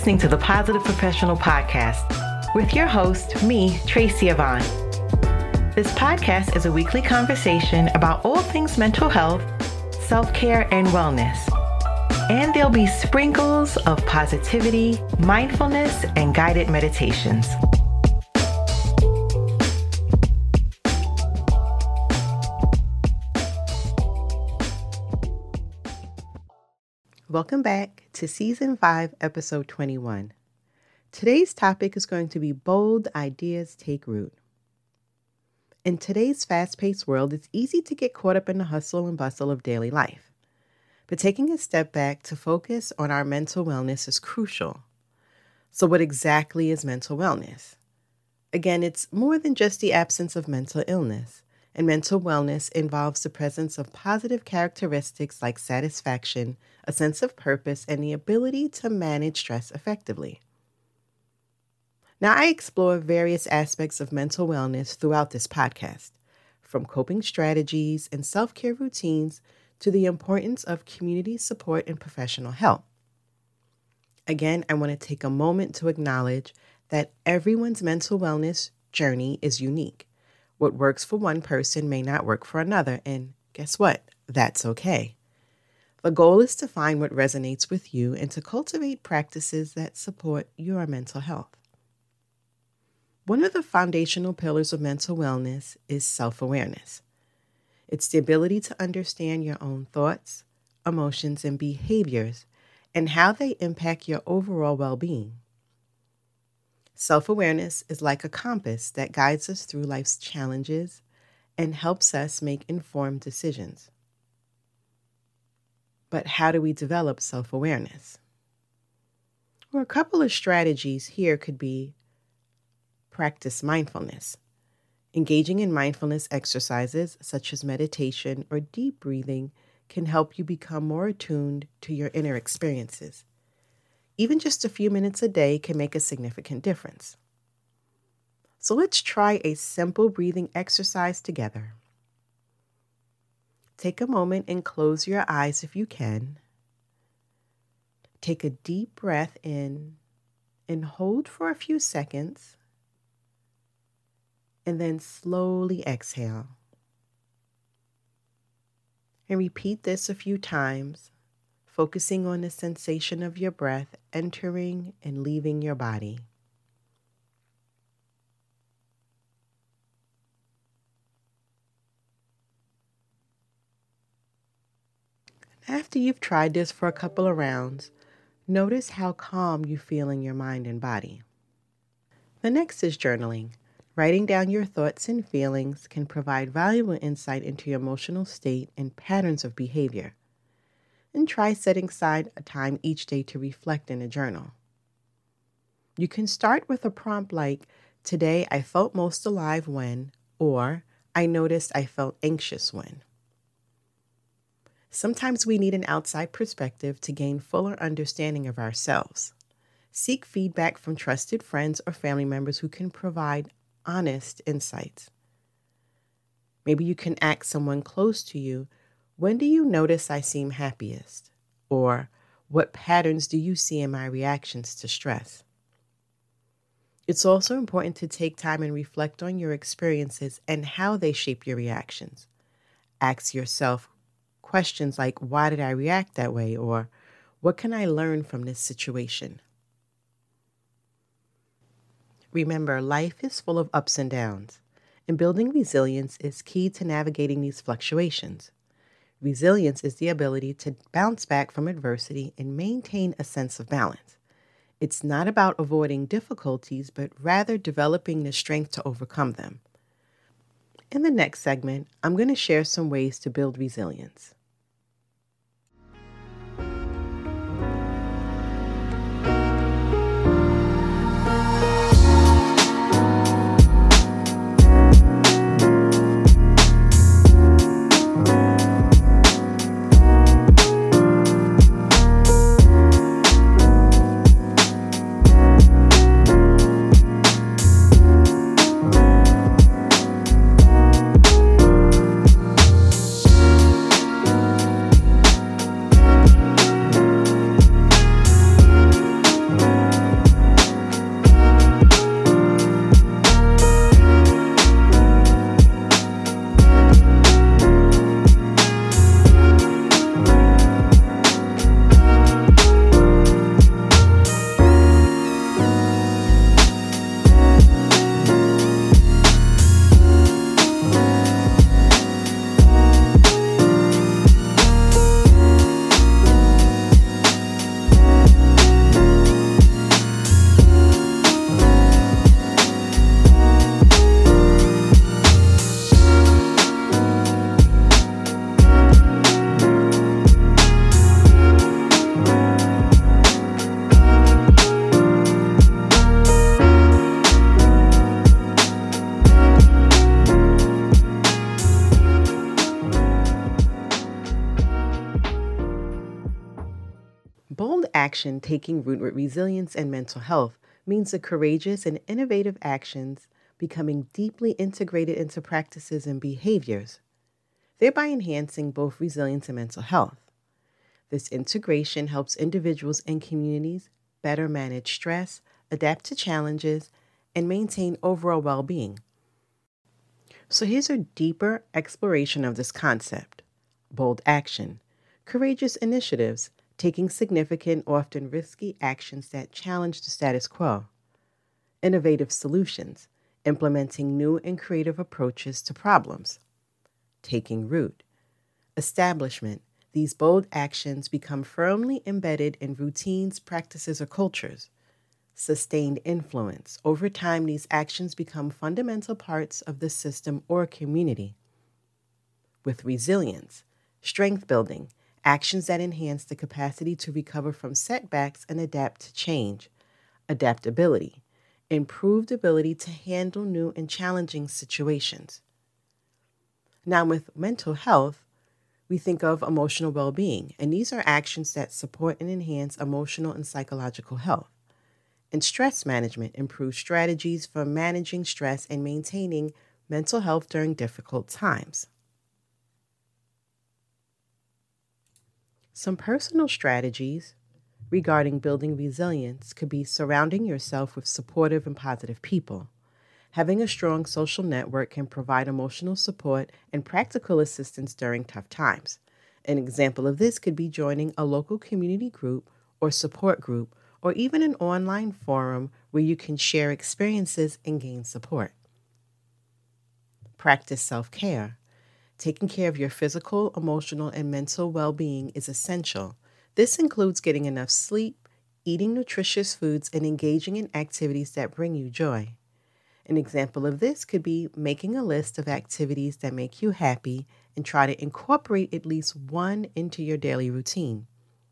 listening to the Positive Professional Podcast with your host, me, Tracy Yvonne. This podcast is a weekly conversation about all things mental health, self-care, and wellness. And there'll be sprinkles of positivity, mindfulness, and guided meditations. Welcome back to Season 5, Episode 21. Today's topic is going to be bold ideas take root. In today's fast-paced world, it's easy to get caught up in the hustle and bustle of daily life. But taking a step back to focus on our mental wellness is crucial. So what exactly is mental wellness? Again, it's more than just the absence of mental illness. And mental wellness involves the presence of positive characteristics like satisfaction, a sense of purpose, and the ability to manage stress effectively. Now, I explore various aspects of mental wellness throughout this podcast, from coping strategies and self-care routines to the importance of community support and professional help. Again, I want to take a moment to acknowledge that everyone's mental wellness journey is unique. What works for one person may not work for another, and guess what? That's okay. The goal is to find what resonates with you and to cultivate practices that support your mental health. One of the foundational pillars of mental wellness is self-awareness. It's the ability to understand your own thoughts, emotions, and behaviors, and how they impact your overall well-being. Self-awareness is like a compass that guides us through life's challenges and helps us make informed decisions. But how do we develop self-awareness? Well, a couple of strategies here could be practice mindfulness. Engaging in mindfulness exercises such as meditation or deep breathing can help you become more attuned to your inner experiences. Even just a few minutes a day can make a significant difference. So let's try a simple breathing exercise together. Take a moment and close your eyes if you can. Take a deep breath in and hold for a few seconds, and then slowly exhale. And repeat this a few times, focusing on the sensation of your breath entering and leaving your body. After you've tried this for a couple of rounds, notice how calm you feel in your mind and body. The next is journaling. Writing down your thoughts and feelings can provide valuable insight into your emotional state and patterns of behavior. And try setting aside a time each day to reflect in a journal. You can start with a prompt like, "Today I felt most alive when," or "I noticed I felt anxious when." Sometimes we need an outside perspective to gain fuller understanding of ourselves. Seek feedback from trusted friends or family members who can provide honest insights. Maybe you can ask someone close to you, "When do you notice I seem happiest?" Or, "What patterns do you see in my reactions to stress?" It's also important to take time and reflect on your experiences and how they shape your reactions. Ask yourself questions like, "Why did I react that way?" Or, "What can I learn from this situation?" Remember, life is full of ups and downs, and building resilience is key to navigating these fluctuations. Resilience is the ability to bounce back from adversity and maintain a sense of balance. It's not about avoiding difficulties, but rather developing the strength to overcome them. In the next segment, I'm going to share some ways to build resilience. action taking root with resilience and mental health means the courageous and innovative actions becoming deeply integrated into practices and behaviors, thereby enhancing both resilience and mental health. This integration helps individuals and communities better manage stress, adapt to challenges, and maintain overall well-being. So here's a deeper exploration of this concept. Bold action. Courageous initiatives, taking significant, often risky actions that challenge the status quo. Innovative solutions, implementing new and creative approaches to problems. Taking root. Establishment. These bold actions become firmly embedded in routines, practices, or cultures. Sustained influence. Over time, these actions become fundamental parts of the system or community. With resilience, strength building, actions that enhance the capacity to recover from setbacks and adapt to change. Adaptability, improved ability to handle new and challenging situations. Now, with mental health, we think of emotional well-being, and these are actions that support and enhance emotional and psychological health. And stress management improves strategies for managing stress and maintaining mental health during difficult times. Some personal strategies regarding building resilience could be surrounding yourself with supportive and positive people. Having a strong social network can provide emotional support and practical assistance during tough times. An example of this could be joining a local community group or support group, or even an online forum where you can share experiences and gain support. Practice self-care. Taking care of your physical, emotional, and mental well-being is essential. This includes getting enough sleep, eating nutritious foods, and engaging in activities that bring you joy. An example of this could be making a list of activities that make you happy and try to incorporate at least one into your daily routine.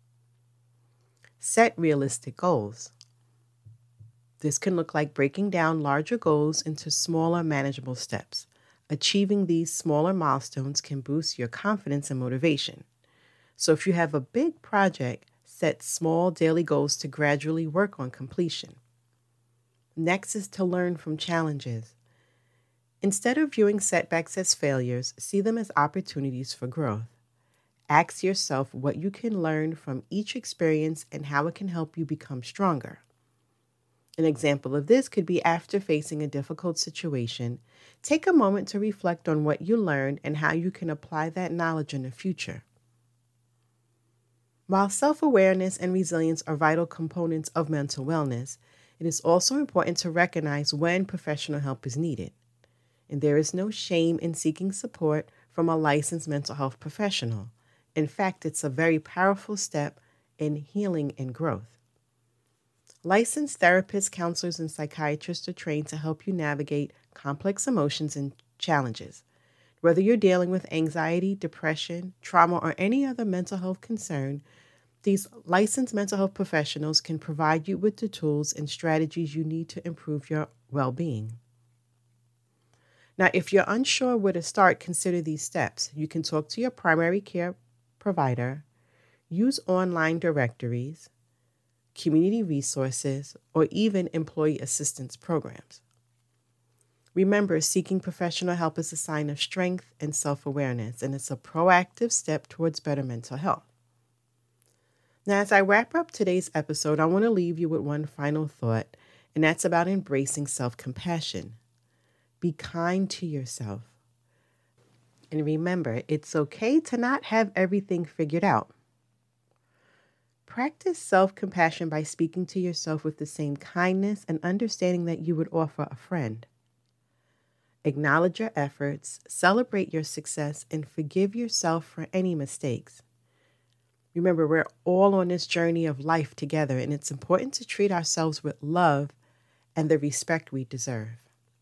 Set realistic goals. This can look like breaking down larger goals into smaller, manageable steps. Achieving these smaller milestones can boost your confidence and motivation. So if you have a big project, set small daily goals to gradually work on completion. Next is to learn from challenges. Instead of viewing setbacks as failures, see them as opportunities for growth. Ask yourself what you can learn from each experience and how it can help you become stronger. An example of this could be after facing a difficult situation, take a moment to reflect on what you learned and how you can apply that knowledge in the future. While self-awareness and resilience are vital components of mental wellness, it is also important to recognize when professional help is needed. And there is no shame in seeking support from a licensed mental health professional. In fact, it's a very powerful step in healing and growth. Licensed therapists, counselors, and psychiatrists are trained to help you navigate complex emotions and challenges. Whether you're dealing with anxiety, depression, trauma, or any other mental health concern, these licensed mental health professionals can provide you with the tools and strategies you need to improve your well-being. Now, if you're unsure where to start, consider these steps. You can talk to your primary care provider, use online directories, community resources, or even employee assistance programs. Remember, seeking professional help is a sign of strength and self-awareness, and it's a proactive step towards better mental health. Now, as I wrap up today's episode, I want to leave you with one final thought, and that's about embracing self-compassion. Be kind to yourself. And remember, it's okay to not have everything figured out. Practice self-compassion by speaking to yourself with the same kindness and understanding that you would offer a friend. Acknowledge your efforts, celebrate your success, and forgive yourself for any mistakes. Remember, we're all on this journey of life together, and it's important to treat ourselves with love and the respect we deserve.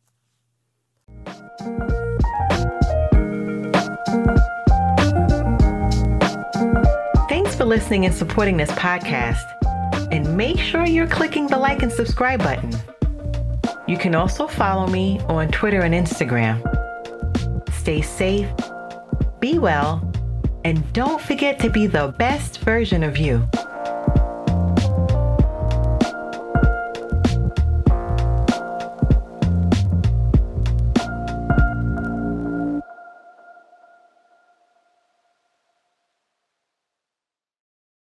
Thanks for listening and supporting this podcast. And make sure you're clicking the like and subscribe button. You can also follow me on Twitter and Instagram. Stay safe, be well, and don't forget to be the best version of you.